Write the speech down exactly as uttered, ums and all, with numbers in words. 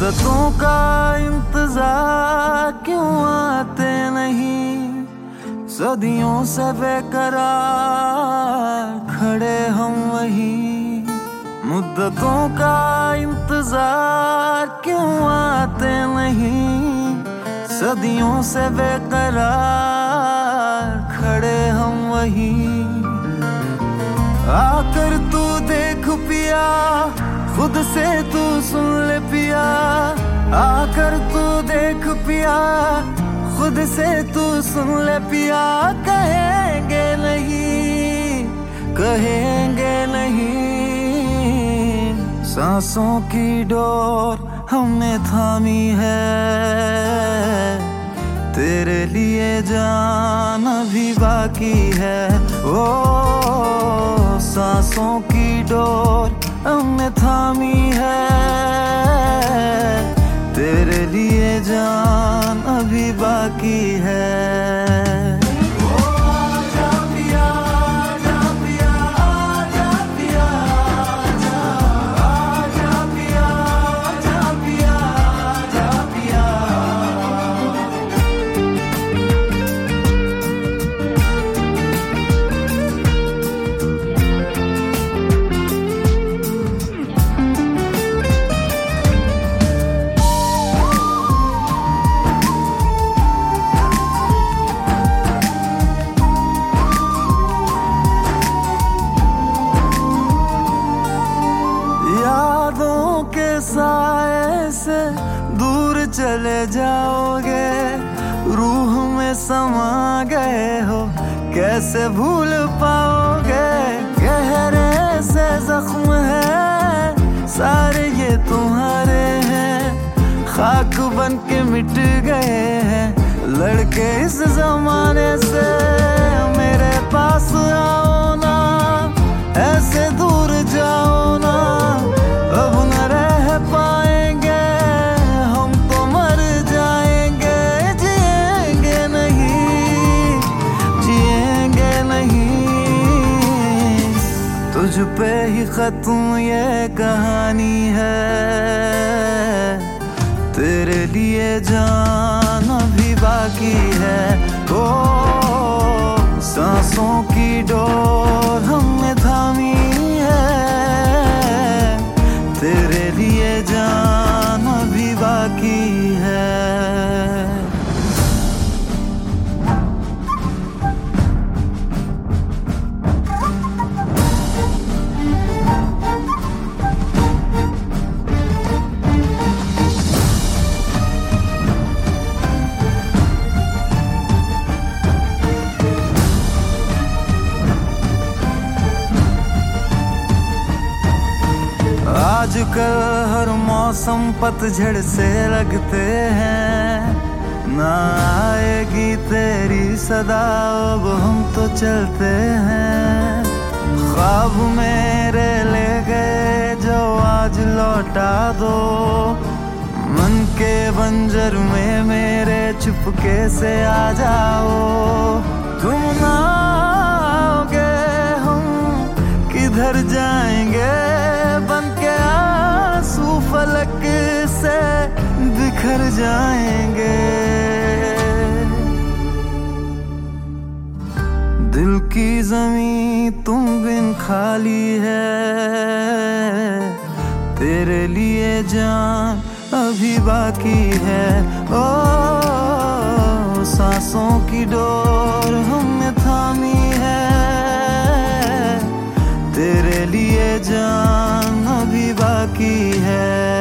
मुद्दतों का इंतजार क्यों आते नहीं, सदियों से बेकरार खड़े हम वहीं। मुद्दतों का इंतजार क्यों आते नहीं, सदियों से बेकरार खड़े हम वहीं। आकर तू देख पिया, खुद से तू सुन ले पिया। आकर तू देख पिया, खुद से तू सुन ले पिया। कहेंगे नहीं, कहेंगे नहीं, सांसों की डोर हमने थामी है। तेरे लिए जान अभी बाकी है। ओ सांसों की डोर हमने थामी है। तेरे लिए जान अभी बाकी है। साए से दूर चले जाओगे, रूह में समा गए हो कैसे भूल पाओगे। गहरे से जख्म है सारे ये तुम्हारे हैं, खाक बन के मिट गए हैं लड़के इस जमाने से। मेरे पास आओ ना, ऐसे दूर जाओ ना, अब न रह पाएंगे हम तो मर जाएंगे। जिएंगे नहीं, जिएंगे नहीं, तुझ पे ही खत्म ये कहानी है। तेरे लिए जान अभी बाकी है। ओ सांसों की डोर हमने थामी है। तेरे लिए जान अभी बाकी है। आजकल हर मौसम पतझड़ से लगते हैं, ना आएगी तेरी सदा अब हम तो चलते हैं। ख्वाब मेरे ले गए जो आज लौटा दो, मन के बंजर में मेरे चुपके से आ जाओ। तुम ना आओगे हम किधर जाएंगे, बन के आंसू फलक से बिखर जाएंगे। दिल की ज़मीं तुम बिन खाली है। तेरे लिए जान अभी बाकी है। ओ सांसों की डोर हमने थामी है। तेरे लिए जान अभी बाकी है।